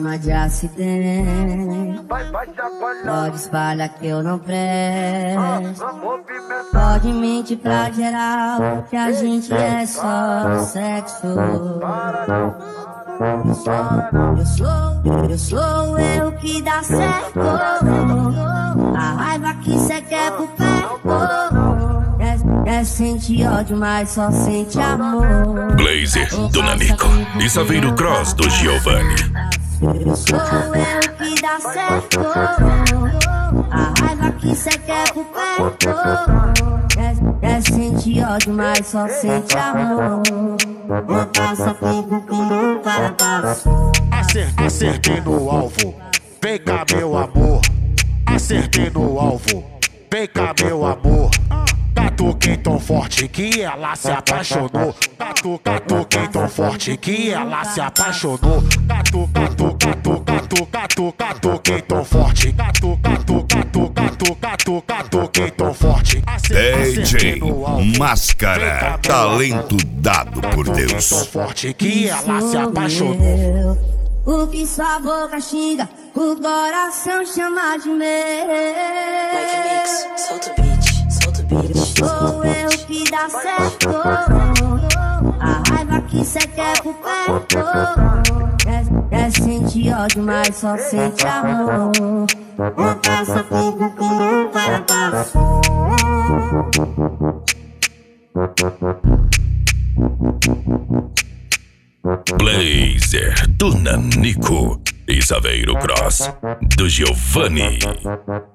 de acidente. Pode espalhar que eu não presto. Pode mentir pra geral que a gente é só sexo. Eu sou eu que dá certo. A raiva que cê quer por perto. Quer sentir ódio, mas só sente amor. Blazer do Nanico e Saveiro Cross do Giovanni. Eu sou eu que dá certo. A raiva que cê quer por perto. Quer sentir ódio, mas só sente amor. Não passa tempo que não vai passar. Acertei no alvo, vem cá meu amor. Acertei no alvo, vem cá meu amor. Catuquei tão forte que ela se apaixonou. Catuquei tão forte que ela se apaixonou. Catuquei tão forte. Catuquei tão forte. DJ Máscara, talento dado por Deus. Tão forte que ela se apaixonou. O que sua boca xinga, o coração chama de meu. Mike Mix, solta o beat, solta o beat. Sou eu que dá certo. A raiva que cê quer por perto. Quer sentir ódio, mas só sente amor. Não passa tempo que não vai passar. Blazer do Nanico e Saveiro Cross do Giovanni.